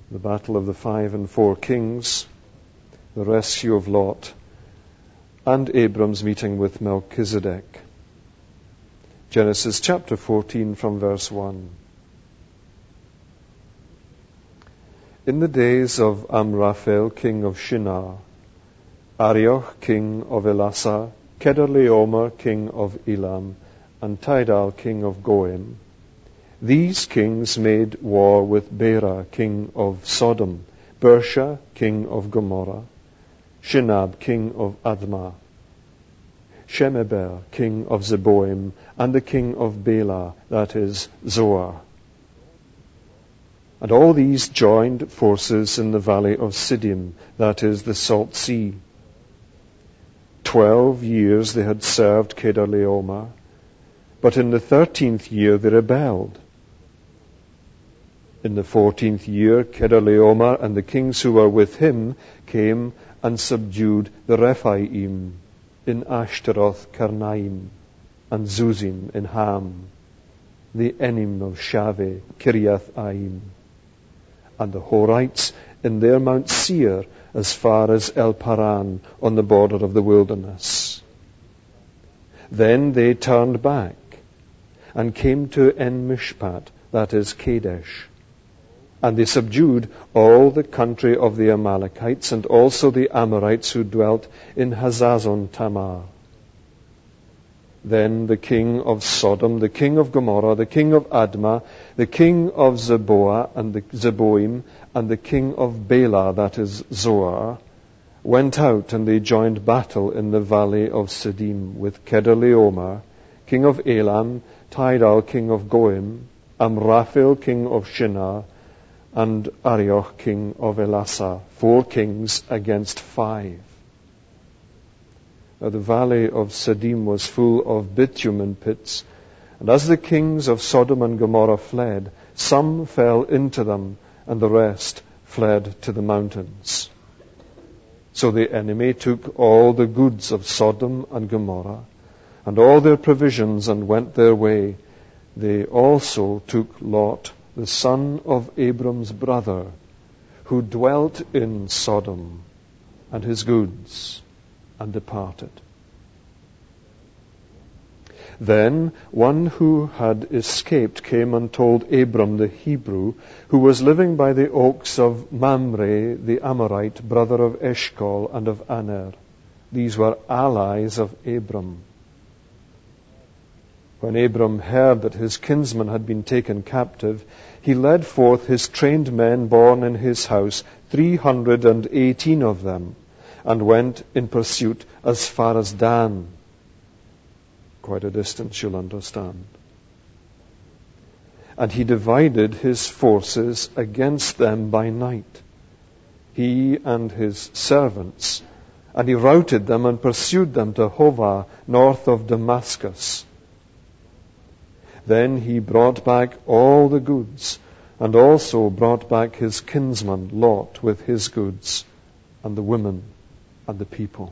the battle of the 5 and 4 kings, the rescue of Lot, and Abram's meeting with Melchizedek. Genesis chapter 14 from verse 1. In the days of Amraphel, king of Shinar, Arioch, king of Elasa, Kedorlaomer, king of Elam, and Tidal, king of Goim, these kings made war with Bera, king of Sodom, Bersha, king of Gomorrah, Shinab, king of Admah, Shemeber, king of Zeboim, and the king of Bela, that is, Zoar. And all these joined forces in the valley of Siddim, that is, the Salt Sea. 12 years they had served Kedorlaomer, but in the 13th year they rebelled. In the 14th year, Kedorlaomer and the kings who were with him came and subdued the Rephaim in Ashtaroth Karnaim, and Zuzim in Ham, the Enim of Shaveh, Kiriath-Aim, and the Horites in their Mount Seir as far as El Paran on the border of the wilderness. Then they turned back and came to En-Mishpat, that is Kadesh. And they subdued all the country of the Amalekites and also the Amorites who dwelt in Hazazon Tamar. Then the king of Sodom, the king of Gomorrah, the king of Admah, the king of Zeboah and the Zeboim, and the king of Bela, that is Zoar, went out, and they joined battle in the valley of Siddim with Kedorlaomer, king of Elam, Tidal, king of Goim, Amraphel, king of Shinar, and Arioch, king of Elasa, 4 kings against 5. Now the valley of Siddim was full of bitumen pits, and as the kings of Sodom and Gomorrah fled, some fell into them, and the rest fled to the mountains. So the enemy took all the goods of Sodom and Gomorrah, and all their provisions, and went their way. They also took Lot, the son of Abram's brother, who dwelt in Sodom, and his goods, and departed. Then one who had escaped came and told Abram the Hebrew, who was living by the oaks of Mamre the Amorite, brother of Eshcol and of Aner. These were allies of Abram. When Abram heard that his kinsman had been taken captive, he led forth his trained men born in his house, 318 of them, and went in pursuit as far as Dan. Quite a distance, you'll understand. And he divided his forces against them by night, he and his servants, and he routed them and pursued them to Hovah, north of Damascus. Then he brought back all the goods, and also brought back his kinsman Lot with his goods, and the women and the people.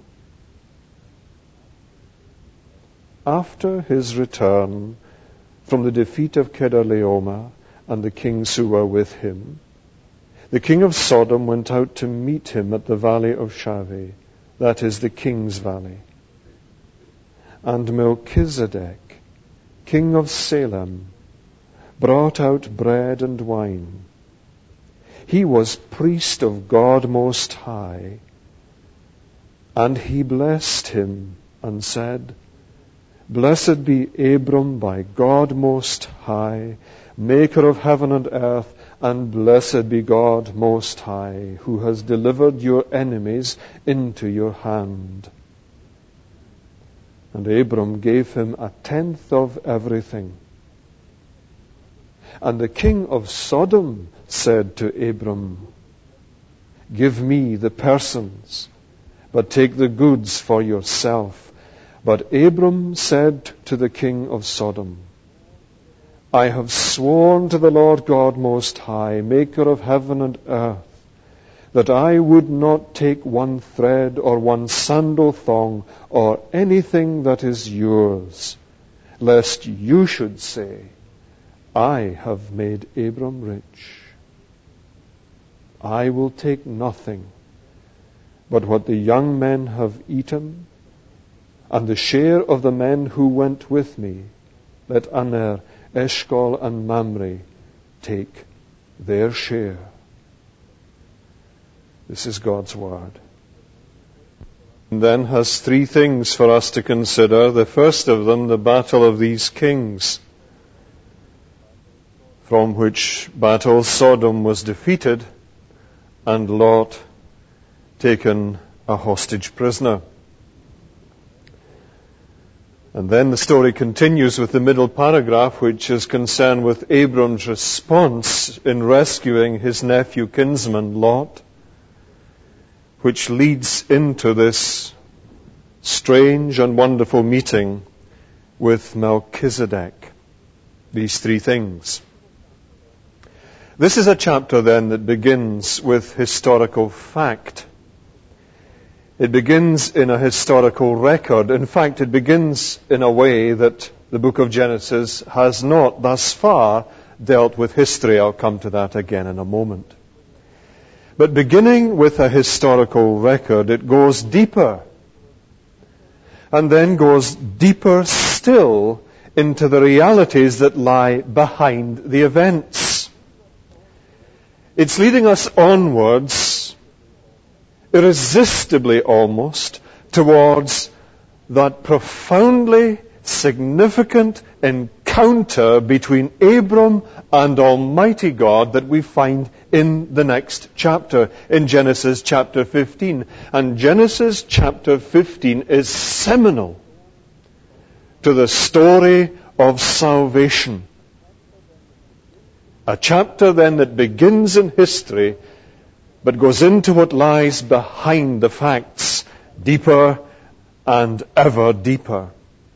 After his return from the defeat of Kedorlaomer and the kings who were with him, the king of Sodom went out to meet him at the valley of Shaveh, that is the king's valley. And Melchizedek, king of Salem, brought out bread and wine. He was priest of God Most High, and he blessed him and said, Blessed be Abram by God Most High, maker of heaven and earth, and blessed be God Most High, who has delivered your enemies into your hand. And Abram gave him 1/10 of everything. And the king of Sodom said to Abram, Give me the persons, but take the goods for yourself. But Abram said to the king of Sodom, I have sworn to the Lord God Most High, maker of heaven and earth, that I would not take one thread or one sandal thong or anything that is yours, lest you should say, I have made Abram rich. I will take nothing but what the young men have eaten, and the share of the men who went with me. Let Aner, Eshcol, and Mamre take their share. This is God's word. And then has three things for us to consider. The first of them, the battle of these kings, from which battle Sodom was defeated and Lot taken a hostage prisoner. And then the story continues with the middle paragraph, which is concerned with Abram's response in rescuing his nephew kinsman Lot, which leads into this strange and wonderful meeting with Melchizedek. These three things. This is a chapter then that begins with historical fact. It begins in a historical record. In fact, it begins in a way that the book of Genesis has not thus far dealt with history. I'll come to that again in a moment. But beginning with a historical record, it goes deeper. And then goes deeper still into the realities that lie behind the events. It's leading us onwards, irresistibly almost, towards that profoundly significant encounter between Abram and Almighty God that we find in the next chapter, in Genesis chapter 15. And Genesis chapter 15 is seminal to the story of salvation. A chapter then that begins in history, but goes into what lies behind the facts, deeper and ever deeper.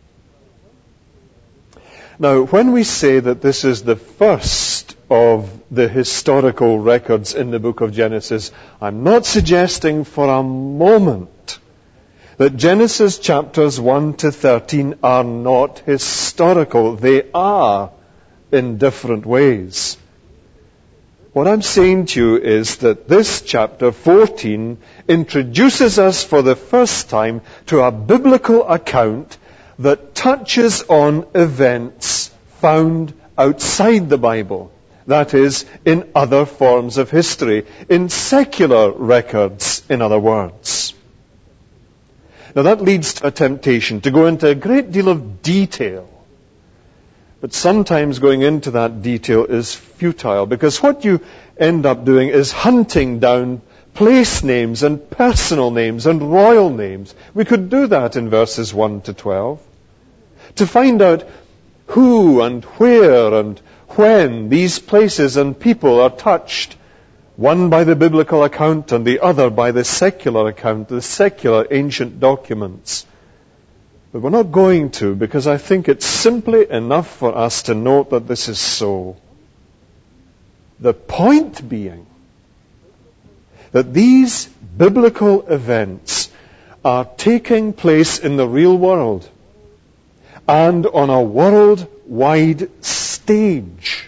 Now, when we say that this is the first of the historical records in the book of Genesis, I'm not suggesting for a moment that Genesis chapters 1 to 13 are not historical. They are in different ways. What I'm saying to you is that this chapter 14 introduces us for the first time to a biblical account that touches on events found outside the Bible. That is, in other forms of history, in secular records, in other words. Now that leads to a temptation to go into a great deal of detail. But sometimes going into that detail is futile, because what you end up doing is hunting down place names and personal names and royal names. We could do that in verses 1 to 12. To find out who and where and when these places and people are touched, one by the biblical account and the other by the secular account, the secular ancient documents. But we're not going to, because I think it's simply enough for us to note that this is so. The point being that these biblical events are taking place in the real world and on a worldwide stage.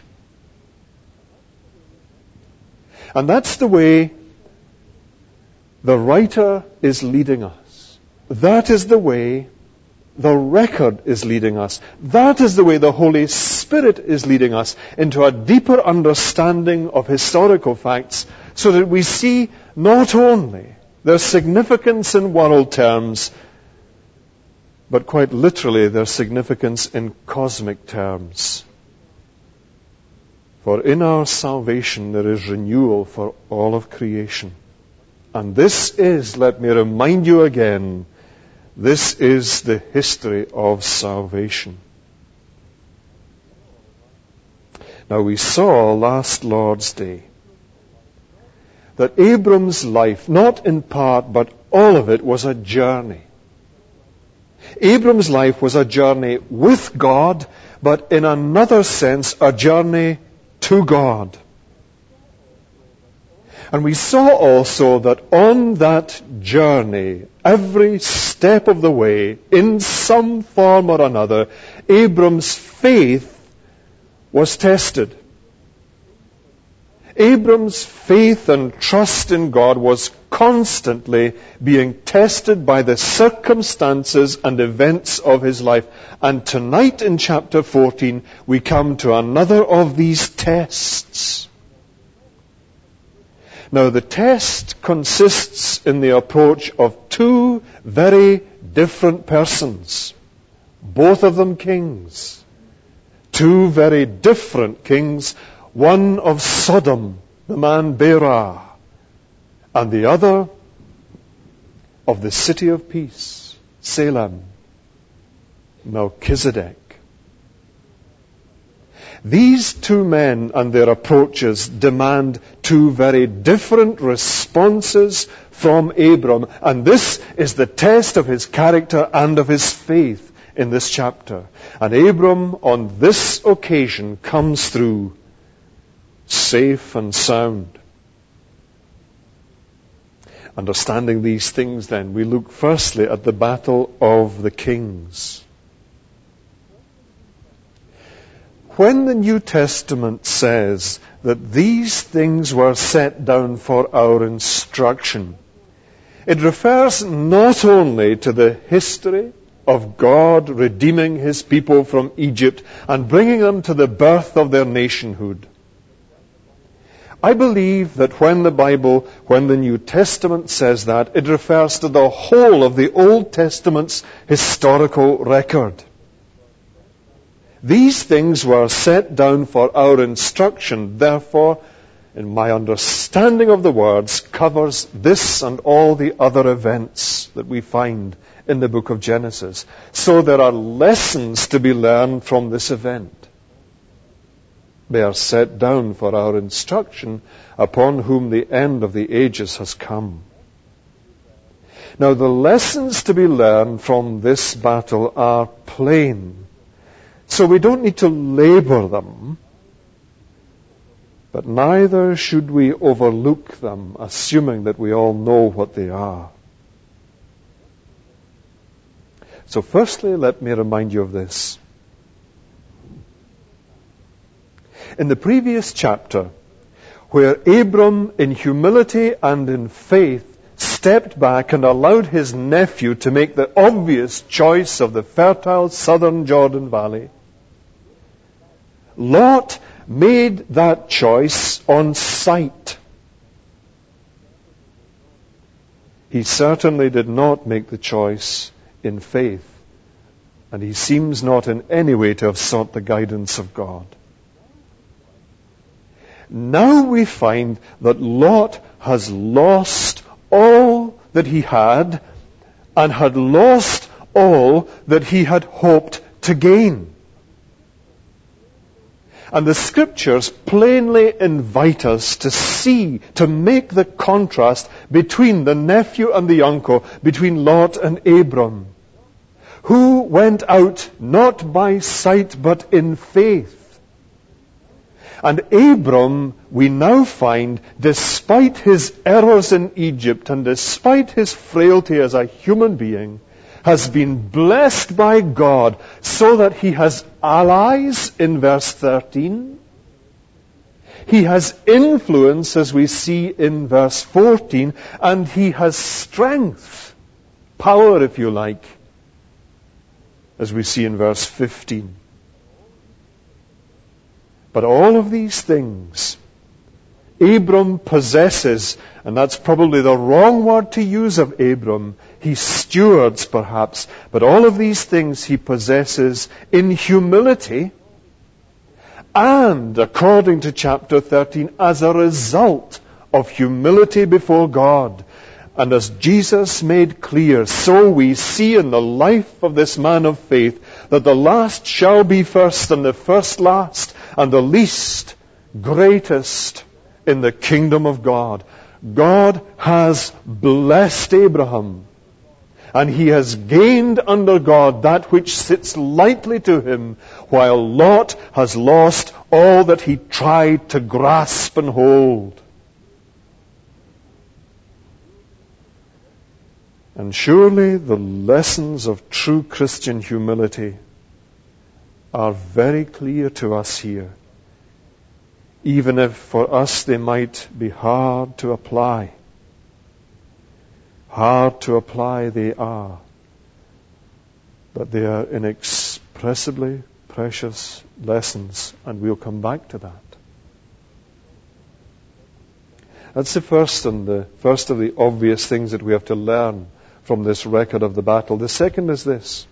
And that's the way the writer is leading us. That is the way the record is leading us. That is the way the Holy Spirit is leading us into a deeper understanding of historical facts, so that we see not only their significance in world terms, but quite literally their significance in cosmic terms. For in our salvation there is renewal for all of creation. And this is, let me remind you again, this is the history of salvation. Now we saw last Lord's Day that Abram's life, not in part but all of it, was a journey. Abram's life was a journey with God, but in another sense, a journey to God. And we saw also that on that journey, every step of the way, in some form or another, Abram's faith was tested. Abram's faith and trust in God was constantly being tested by the circumstances and events of his life. And tonight in chapter 14, we come to another of these tests. Now, the test consists in the approach of two very different persons, both of them kings. Two very different kings, one of Sodom, the man Bera, and the other of the city of peace, Salem, Melchizedek. These two men and their approaches demand two very different responses from Abram, and this is the test of his character and of his faith in this chapter. And Abram, on this occasion, comes through safe and sound. Understanding these things, then, we look firstly at the battle of the kings. When the New Testament says that these things were set down for our instruction, it refers not only to the history of God redeeming his people from Egypt and bringing them to the birth of their nationhood. I believe that when the New Testament says that, it refers to the whole of the Old Testament's historical record. These things were set down for our instruction, therefore, in my understanding of the words, covers this and all the other events that we find in the book of Genesis. So there are lessons to be learned from this event. They are set down for our instruction, upon whom the end of the ages has come. Now, the lessons to be learned from this battle are plain. So we don't need to labor them, but neither should we overlook them, assuming that we all know what they are. So firstly, let me remind you of this. In the previous chapter, where Abram, in humility and in faith, stepped back and allowed his nephew to make the obvious choice of the fertile southern Jordan Valley, Lot made that choice on sight. He certainly did not make the choice in faith, and he seems not in any way to have sought the guidance of God. Now we find that Lot has lost all that he had, and had lost all that he had hoped to gain. And the Scriptures plainly invite us to see, to make the contrast between the nephew and the uncle, between Lot and Abram, who went out not by sight but in faith. And Abram, we now find, despite his errors in Egypt and despite his frailty as a human being, has been blessed by God so that he has allies in verse 13. He has influence, as we see in verse 14, and he has strength, power if you like, as we see in verse 15. But all of these things Abram possesses, and that's probably the wrong word to use of Abram. He stewards, perhaps, but all of these things he possesses in humility, and, according to chapter 13, as a result of humility before God. And as Jesus made clear, so we see in the life of this man of faith that the last shall be first, and the first last, and the least greatest in the kingdom of God. God has blessed Abraham, and he has gained under God that which sits lightly to him, while Lot has lost all that he tried to grasp and hold. And surely the lessons of true Christian humility are very clear to us here. even if for us they might be hard to apply. Hard to apply they are, but they are inexpressibly precious lessons, and we'll come back to that. That's the first of the obvious things that we have to learn from this record of the battle. The second is this.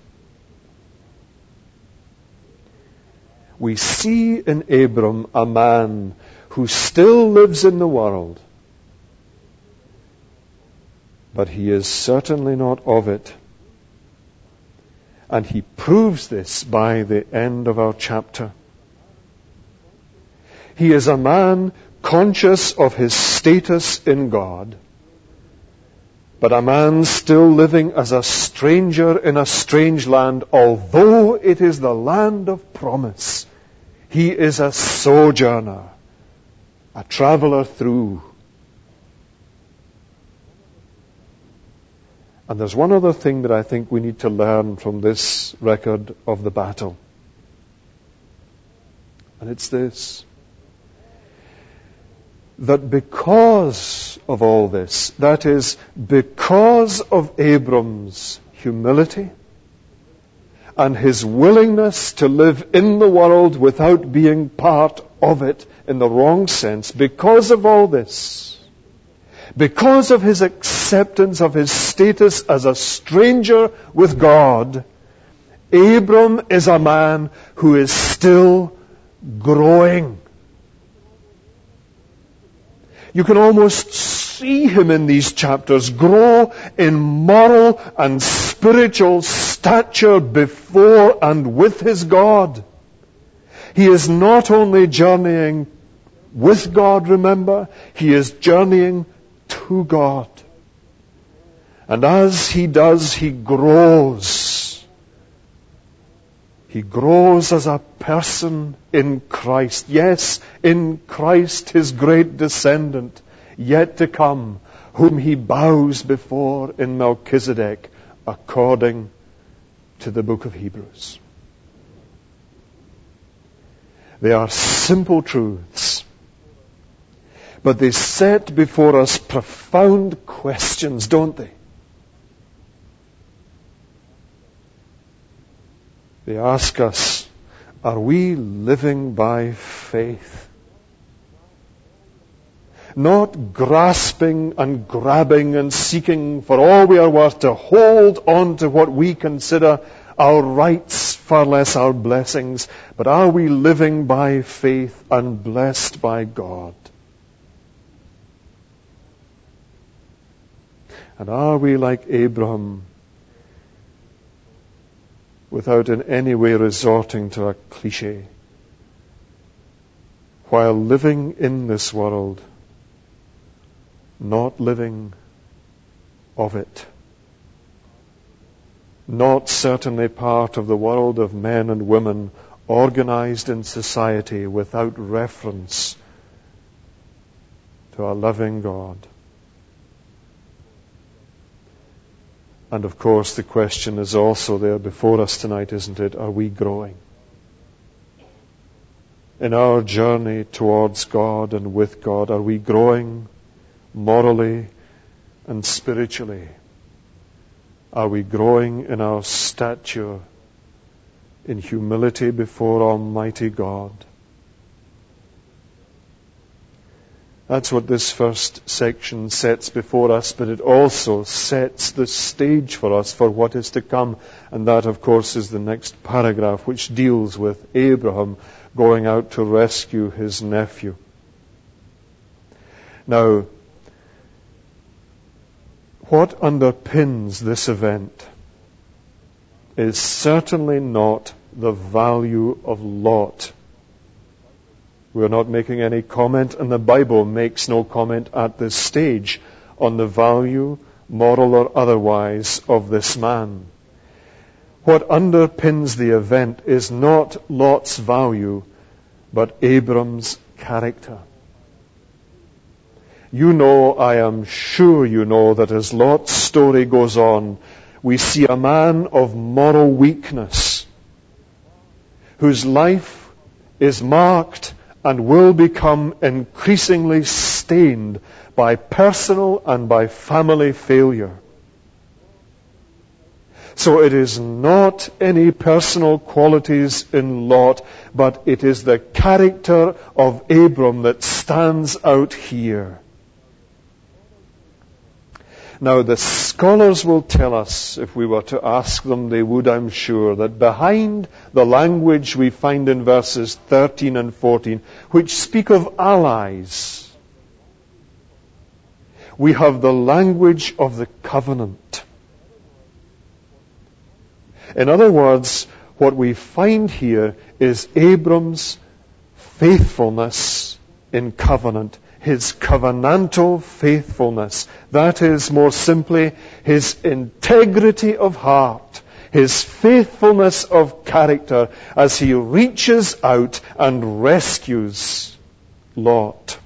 We see in Abram a man who still lives in the world, but he is certainly not of it. And he proves this by the end of our chapter. He is a man conscious of his status in God, but a man still living as a stranger in a strange land, although it is the land of promise. He is a sojourner, a traveler through. And there's one other thing that I think we need to learn from this record of the battle. And it's this. That because of all this, that is, because of Abram's humility and his willingness to live in the world without being part of it in the wrong sense, because of all this, because of his acceptance of his status as a stranger with God, Abram is a man who is still growing. You can almost see him in these chapters grow in moral and spiritual stature before and with his God. He is not only journeying with God, remember, he is journeying to God. And as he does, he grows. He grows as a person in Christ. Yes, in Christ, his great descendant, yet to come, whom he bows before in Melchizedek, according to the book of Hebrews. They are simple truths, but they set before us profound questions, don't they? They ask us, are we living by faith? Not grasping and grabbing and seeking for all we are worth to hold on to what we consider our rights, far less our blessings, but are we living by faith and blessed by God? And are we like Abraham, without in any way resorting to a cliche, while living in this world, not living of it, not certainly part of the world of men and women organized in society without reference to a loving God? And of course, the question is also there before us tonight, isn't it? Are we growing? In our journey towards God and with God, are we growing morally and spiritually? Are we growing in our stature, in humility before Almighty God? That's what this first section sets before us, but it also sets the stage for us for what is to come. And that, of course, is the next paragraph, which deals with Abraham going out to rescue his nephew. Now, what underpins this event is certainly not the value of Lot. We're not making any comment, and the Bible makes no comment at this stage on the value, moral or otherwise, of this man. What underpins the event is not Lot's value, but Abram's character. You know, I am sure you know, that as Lot's story goes on, we see a man of moral weakness, whose life is marked and will become increasingly stained by personal and by family failure. So it is not any personal qualities in Lot, but it is the character of Abram that stands out here. Now, the scholars will tell us, if we were to ask them, they would, I'm sure, that behind the language we find in verses 13 and 14, which speak of allies, we have the language of the covenant. In other words, what we find here is Abram's faithfulness in covenant. His covenantal faithfulness. That is, more simply, his integrity of heart, his faithfulness of character as he reaches out and rescues Lot.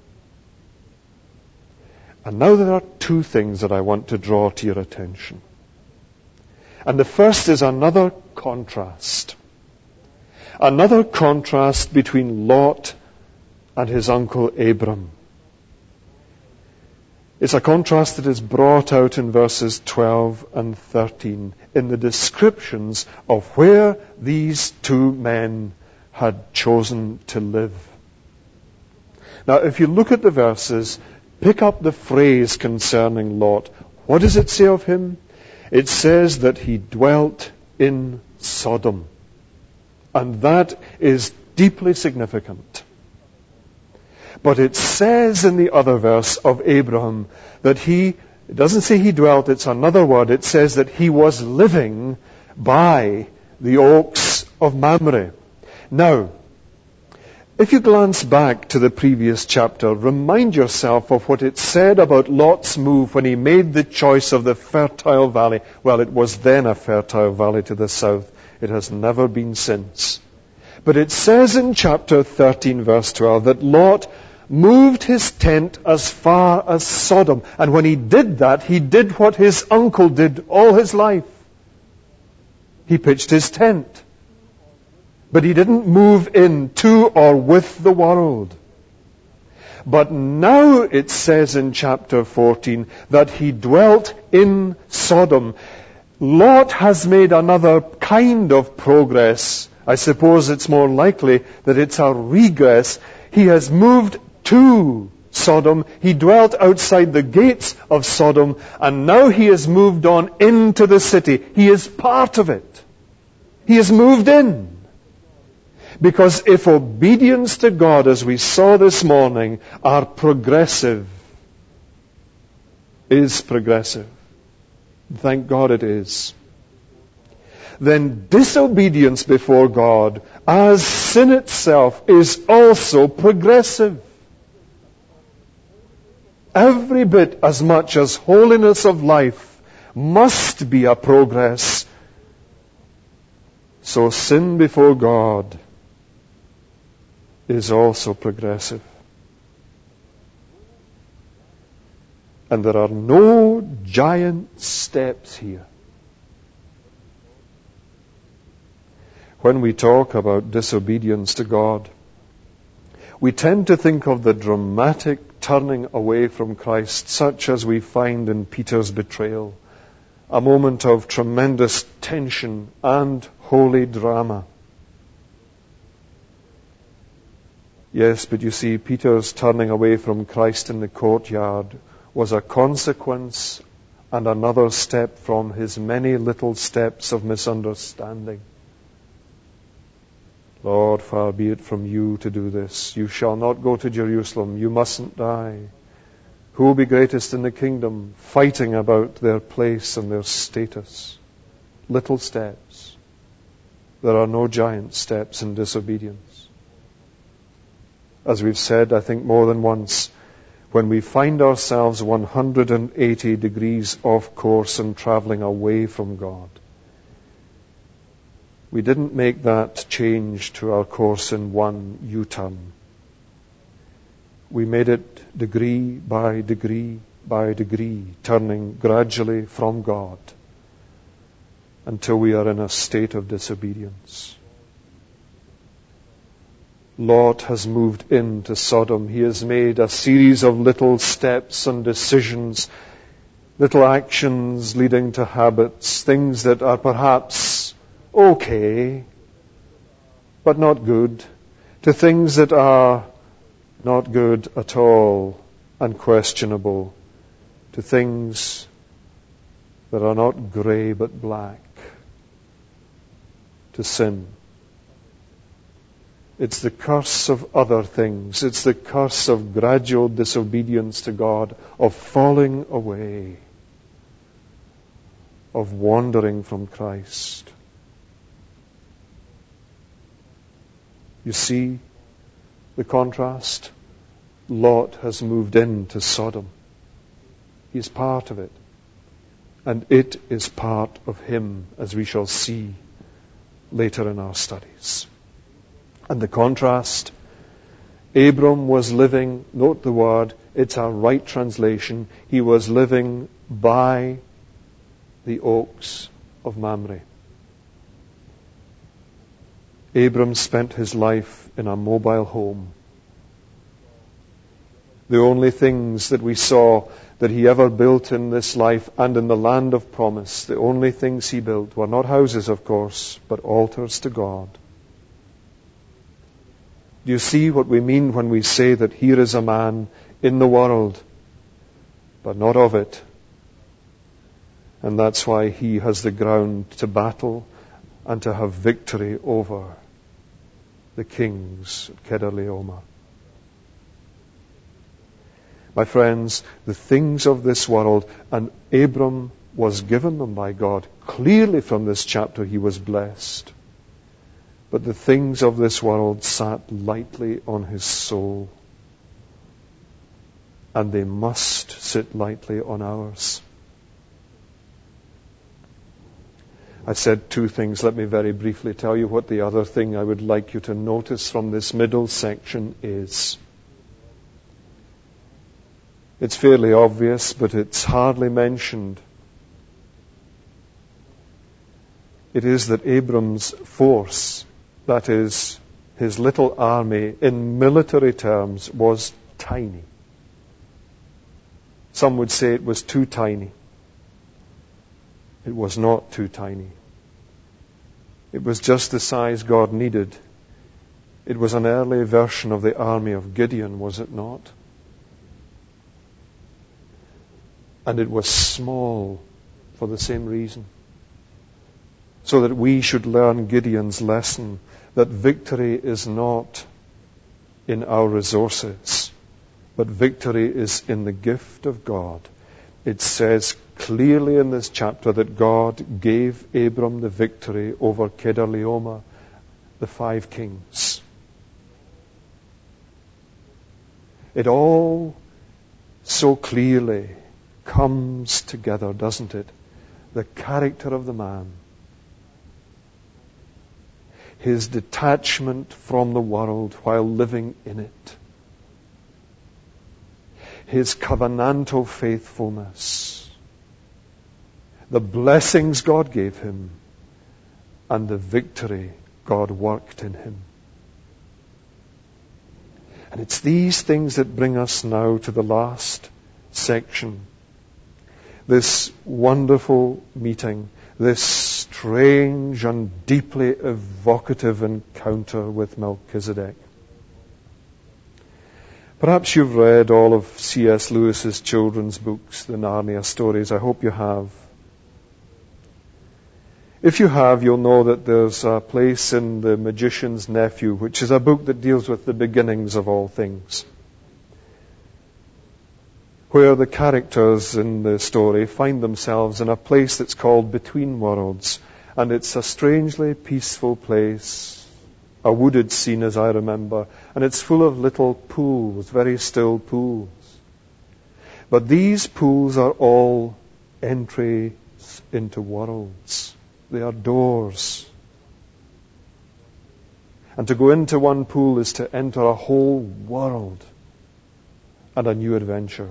And now there are two things that I want to draw to your attention. And the first is another contrast. Another contrast between Lot and his uncle Abram. It's a contrast that is brought out in verses 12 and 13 in the descriptions of where these two men had chosen to live. Now, if you look at the verses, pick up the phrase concerning Lot. What does it say of him? It says that he dwelt in Sodom. And that is deeply significant. But it says in the other verse of Abraham that it doesn't say he dwelt, it's another word. It says that he was living by the oaks of Mamre. Now, if you glance back to the previous chapter, remind yourself of what it said about Lot's move when he made the choice of the fertile valley. Well, it was then a fertile valley to the south. It has never been since. But it says in chapter 13, verse 12, that Lot moved his tent as far as Sodom. And when he did that, he did what his uncle did all his life. He pitched his tent. But he didn't move in to or with the world. But now it says in chapter 14 that he dwelt in Sodom. Lot has made another kind of progress. I suppose it's more likely that it's a regress. He has moved to Sodom. He dwelt outside the gates of Sodom, and now he has moved on into the city. He is part of it. He has moved in. Because if obedience to God, as we saw this morning, is progressive, thank God it is, then disobedience before God, as sin itself, is also progressive. Every bit as much as holiness of life must be a progress, so sin before God is also progressive. And there are no giant steps here. When we talk about disobedience to God, we tend to think of the dramatic turning away from Christ, such as we find in Peter's betrayal, a moment of tremendous tension and holy drama. Yes, but you see, Peter's turning away from Christ in the courtyard was a consequence and another step from his many little steps of misunderstanding. Lord, far be it from you to do this. You shall not go to Jerusalem. You mustn't die. Who will be greatest in the kingdom? Fighting about their place and their status. Little steps. There are no giant steps in disobedience. As we've said, I think more than once, when we find ourselves 180 degrees off course and traveling away from God, we didn't make that change to our course in one U-turn. We made it degree by degree by degree, turning gradually from God until we are in a state of disobedience. Lot has moved into Sodom. He has made a series of little steps and decisions, little actions leading to habits, things that are perhaps okay, but not good, to things that are not good at all and questionable, to things that are not grey but black, to sin. It's the curse of other things. It's the curse of gradual disobedience to God, of falling away, of wandering from Christ. You see the contrast? Lot has moved into Sodom. He's part of it. And it is part of him, as we shall see later in our studies. And the contrast, Abram was living, note the word, it's a right translation, he was living by the oaks of Mamre. Abram spent his life in a mobile home. The only things that we saw that he ever built in this life and in the land of promise, the only things he built were not houses, of course, but altars to God. Do you see what we mean when we say that here is a man in the world, but not of it? And that's why he has the ground to battle and to have victory over the kings of Kedorlaomer. My friends, the things of this world, and Abram was given them by God. Clearly from this chapter he was blessed. But the things of this world sat lightly on his soul. And they must sit lightly on ours. I said two things. Let me very briefly tell you what the other thing I would like you to notice from this middle section is. It's fairly obvious, but it's hardly mentioned. It is that Abram's force, that is, his little army, in military terms, was tiny. Some would say it was too tiny. It was not too tiny. It was just the size God needed. It was an early version of the army of Gideon, was it not? And it was small for the same reason. So that we should learn Gideon's lesson, that victory is not in our resources, but victory is in the gift of God. It says clearly in this chapter that God gave Abram the victory over Kedorlaomer, the 5 kings. It all so clearly comes together, doesn't it? The character of the man, his detachment from the world while living in it, his covenantal faithfulness, the blessings God gave him, and the victory God worked in him. And it's these things that bring us now to the last section. This wonderful meeting, this strange and deeply evocative encounter with Melchizedek. Perhaps you've read all of C.S. Lewis's children's books, the Narnia stories. I hope you have. If you have, you'll know that there's a place in The Magician's Nephew, which is a book that deals with the beginnings of all things, where the characters in the story find themselves in a place that's called Between Worlds. And it's a strangely peaceful place, a wooded scene as I remember, and it's full of little pools, very still pools. But these pools are all entries into worlds. They are doors. And to go into one pool is to enter a whole world and a new adventure.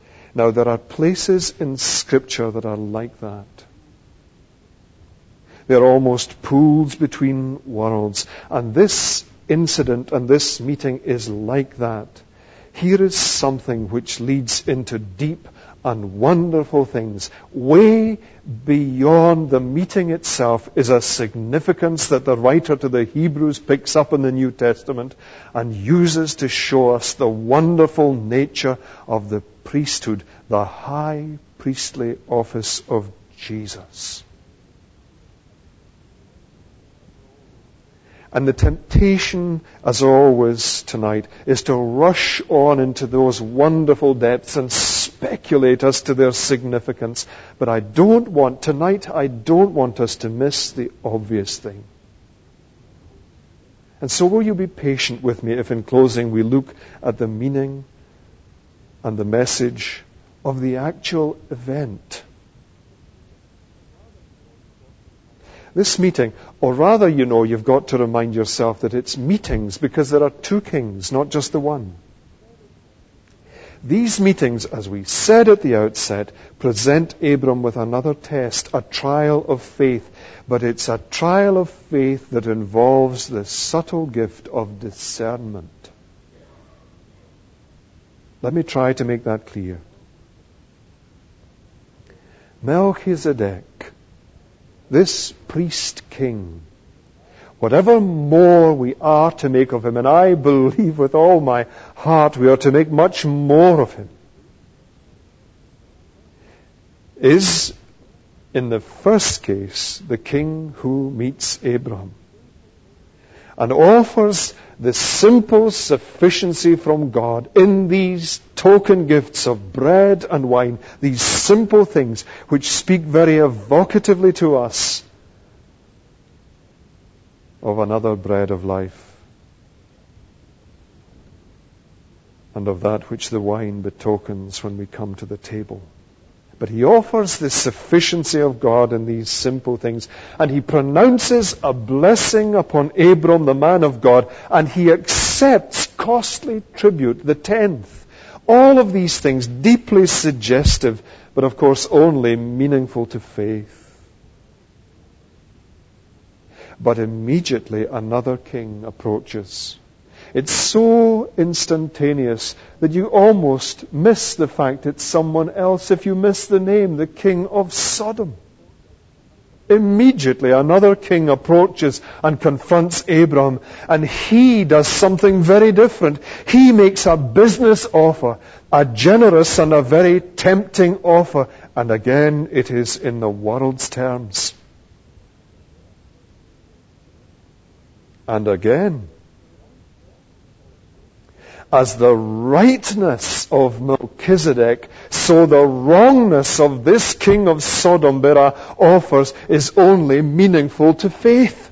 Now, there are places in Scripture that are like that. They're almost pools between worlds. And this incident and this meeting is like that. Here is something which leads into deep and wonderful things. Way beyond the meeting itself is a significance that the writer to the Hebrews picks up in the New Testament and uses to show us the wonderful nature of the priesthood, the high priestly office of Jesus. And the temptation, as always tonight, is to rush on into those wonderful depths and speculate as to their significance. But I don't want us to miss the obvious thing. And so will you be patient with me if in closing we look at the meaning and the message of the actual event? This meeting, or rather, you've got to remind yourself that it's meetings because there are two kings, not just the one. These meetings, as we said at the outset, present Abram with another test, a trial of faith. But it's a trial of faith that involves the subtle gift of discernment. Let me try to make that clear. Melchizedek, this priest king, whatever more we are to make of him, and I believe with all my heart we are to make much more of him, is, in the first case, the king who meets Abraham and offers the simple sufficiency from God in these token gifts of bread and wine, these simple things which speak very evocatively to us of another bread of life and of that which the wine betokens when we come to the table. But he offers the sufficiency of God in these simple things. And he pronounces a blessing upon Abram, the man of God, and he accepts costly tribute, the tenth. All of these things deeply suggestive, but of course only meaningful to faith. But immediately another king approaches. It's so instantaneous that you almost miss the fact it's someone else if you miss the name, the king of Sodom. Immediately another king approaches and confronts Abram, and he does something very different. He makes a business offer, a generous and a very tempting offer, and again it is in the world's terms. And again, as the rightness of Melchizedek, so the wrongness of this king of Sodom Bera offers is only meaningful to faith.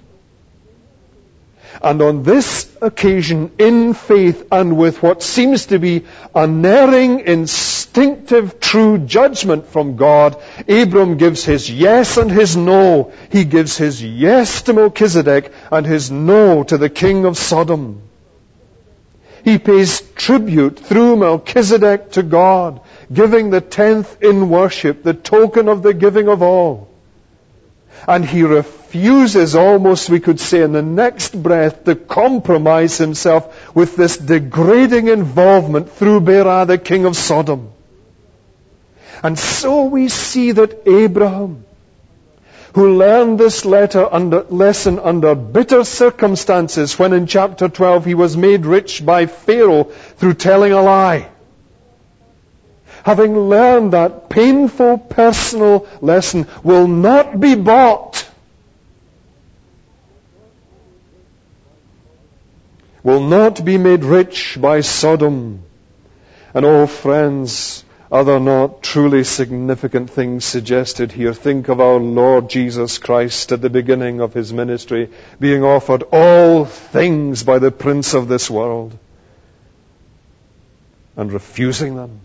And on this occasion, in faith and with what seems to be unerring, instinctive, true judgment from God, Abram gives his yes and his no. He gives his yes to Melchizedek and his no to the king of Sodom. He pays tribute through Melchizedek to God, giving the tenth in worship, the token of the giving of all. And he refuses, almost we could say in the next breath, to compromise himself with this degrading involvement through Bera, the king of Sodom. And so we see that Abraham, who learned this lesson under bitter circumstances when in chapter 12 he was made rich by Pharaoh through telling a lie. Having learned that painful personal lesson, will not be bought. Will not be made rich by Sodom. And oh friends, are there not truly significant things suggested here? Think of our Lord Jesus Christ at the beginning of his ministry, being offered all things by the prince of this world and refusing them,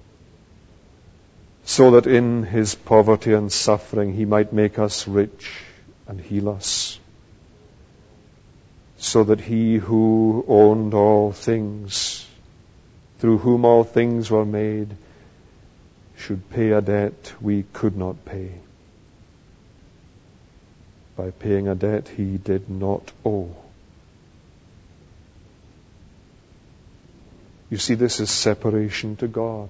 so that in his poverty and suffering he might make us rich and heal us, so that he who owned all things, through whom all things were made, should pay a debt we could not pay by paying a debt he did not owe. You see, this is separation to God.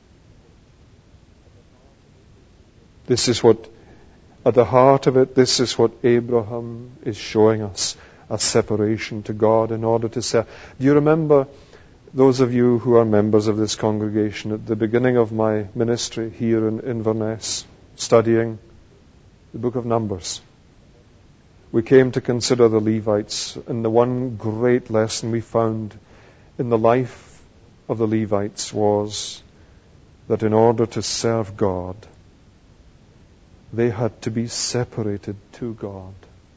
This is what, at the heart of it, this is what Abraham is showing us, a separation to God in order to serve. Do you remember, those of you who are members of this congregation, at the beginning of my ministry here in Inverness, studying the book of Numbers, we came to consider the Levites, and the one great lesson we found in the life of the Levites was that in order to serve God, they had to be separated to God.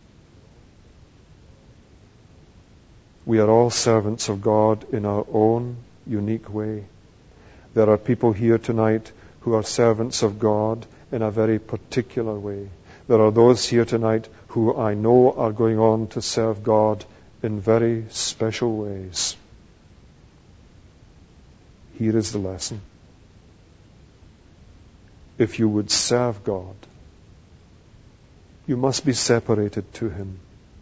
We are all servants of God in our own unique way. There are people here tonight who are servants of God in a very particular way. There are those here tonight who I know are going on to serve God in very special ways. Here is the lesson. If you would serve God, you must be separated to Him.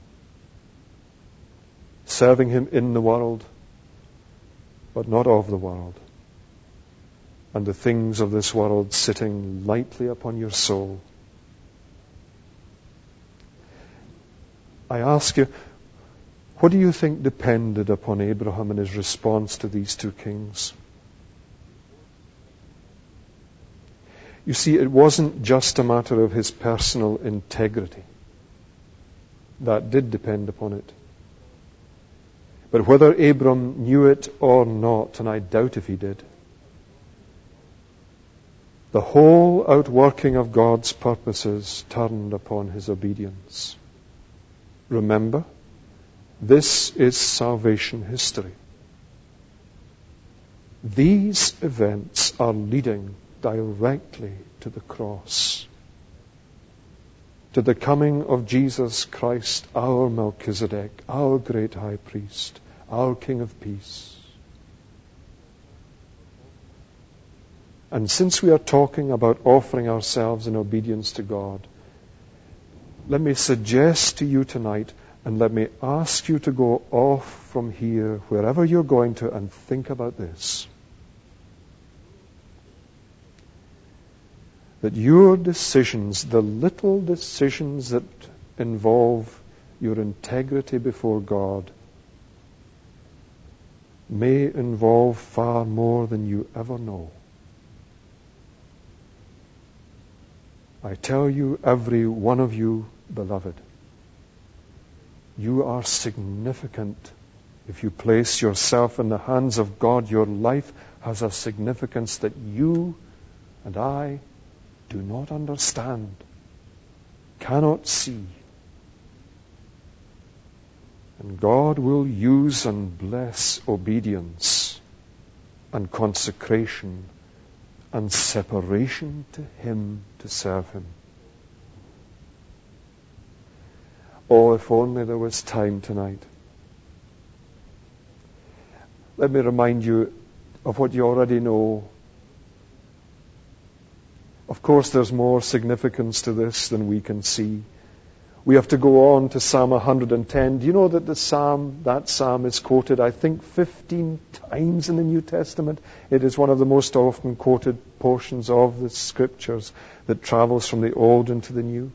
Serving Him in the world, but not of the world. And the things of this world sitting lightly upon your soul. I ask you, what do you think depended upon Abraham in his response to these two kings? You see, it wasn't just a matter of his personal integrity. That did depend upon it. But whether Abram knew it or not, and I doubt if he did, the whole outworking of God's purposes turned upon his obedience. Remember, this is salvation history. These events are leading directly to the cross, to the coming of Jesus Christ, our Melchizedek, our great high priest, our King of peace. And since we are talking about offering ourselves in obedience to God, let me suggest to you tonight, and let me ask you to go off from here, wherever you're going to, and think about this. That your decisions, the little decisions that involve your integrity before God, may involve far more than you ever know. I tell you, every one of you, beloved, you are significant. If you place yourself in the hands of God, your life has a significance that you and I do not understand, cannot see. And God will use and bless obedience and consecration and separation to Him to serve Him. Oh, if only there was time tonight. Let me remind you of what you already know. Of course, there's more significance to this than we can see. We have to go on to Psalm 110. Do you know that that psalm is quoted, I think, 15 times in the New Testament? It is one of the most often quoted portions of the Scriptures that travels from the Old into the New.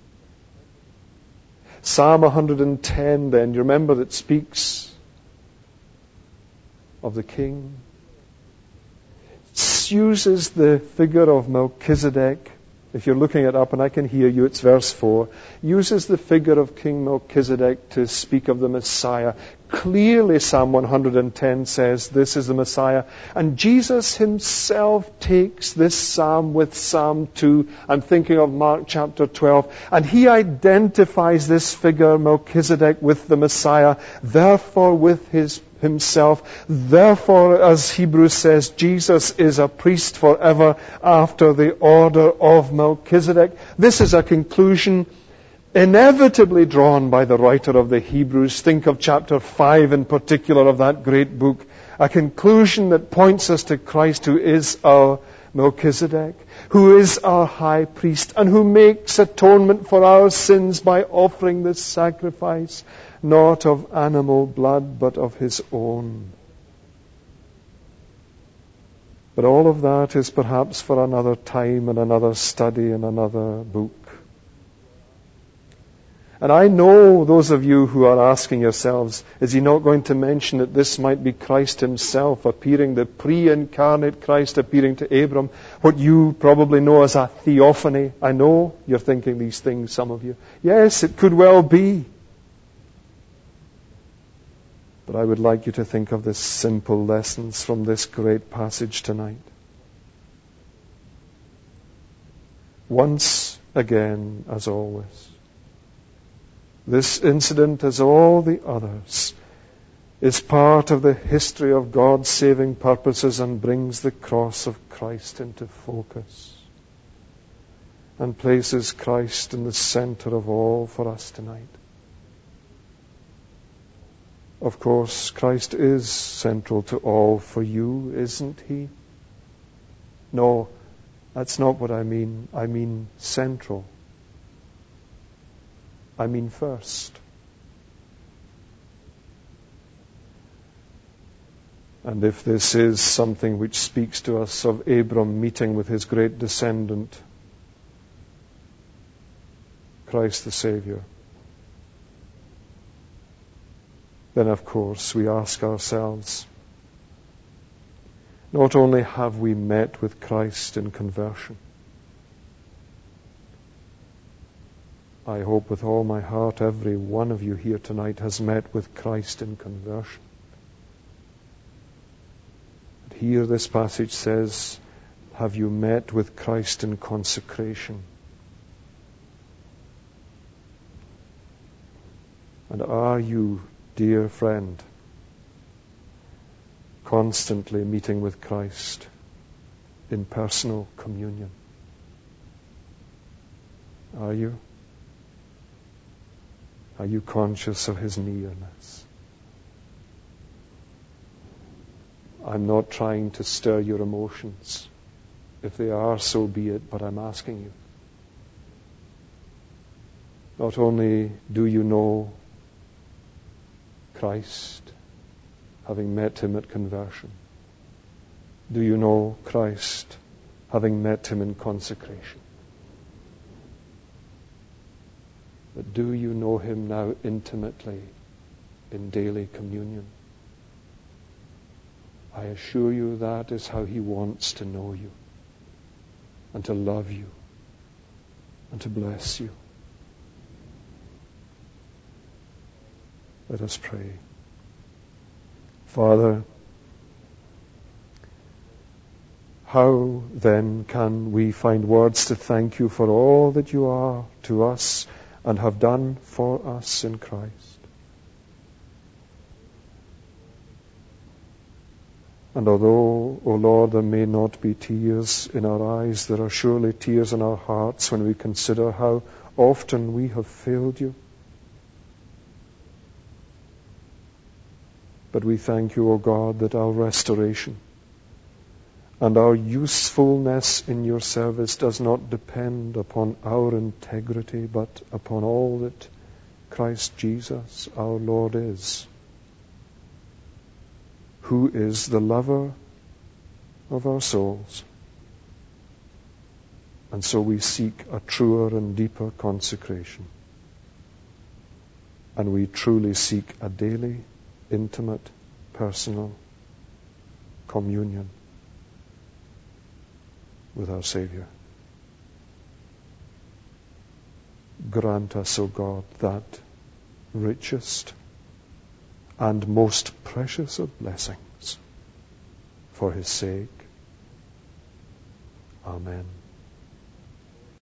Psalm 110, then, you remember, that speaks of the King. It uses the figure of Melchizedek. If you're looking it up, and I can hear you, it's verse 4. Uses the figure of King Melchizedek to speak of the Messiah. Clearly, Psalm 110 says this is the Messiah. And Jesus Himself takes this psalm with Psalm 2. I'm thinking of Mark chapter 12. And He identifies this figure, Melchizedek, with the Messiah. Therefore, with Himself. Therefore, as Hebrews says, Jesus is a priest forever after the order of Melchizedek. This is a conclusion inevitably drawn by the writer of the Hebrews. Think of chapter 5 in particular of that great book. A conclusion that points us to Christ, who is our Melchizedek, who is our high priest and who makes atonement for our sins by offering this sacrifice, not of animal blood, but of his own. But all of that is perhaps for another time and another study and another book. And I know those of you who are asking yourselves, is he not going to mention that this might be Christ himself appearing, the pre-incarnate Christ appearing to Abram, what you probably know as a theophany? I know you're thinking these things, some of you. Yes, it could well be. But I would like you to think of the simple lessons from this great passage tonight. Once again, as always, this incident, as all the others, is part of the history of God's saving purposes and brings the cross of Christ into focus and places Christ in the center of all for us tonight. Of course, Christ is central to all for you, isn't he? No, that's not what I mean. I mean central. I mean first. And if this is something which speaks to us of Abram meeting with his great descendant, Christ the Savior, then of course we ask ourselves, not only have we met with Christ in conversion, I hope with all my heart every one of you here tonight has met with Christ in conversion. But here this passage says, have you met with Christ in consecration? And are you, dear friend, constantly meeting with Christ in personal communion? Are you? Are you conscious of his nearness? I'm not trying to stir your emotions. If they are, so be it, but I'm asking you. Not only do you know Christ, having met him at conversion, do you know Christ, having met him in consecration? But do you know him now intimately in daily communion? I assure you that is how he wants to know you and to love you and to bless you. Let us pray. Father, how then can we find words to thank you for all that you are to us and have done for us in Christ? And although, O Lord, there may not be tears in our eyes, there are surely tears in our hearts when we consider how often we have failed you. But we thank you, O God, that our restoration and our usefulness in your service does not depend upon our integrity, but upon all that Christ Jesus, our Lord, is, who is the lover of our souls. And so we seek a truer and deeper consecration. And we truly seek a daily, intimate, personal communion with our Savior. Grant us, O God, that richest and most precious of blessings for his sake. Amen.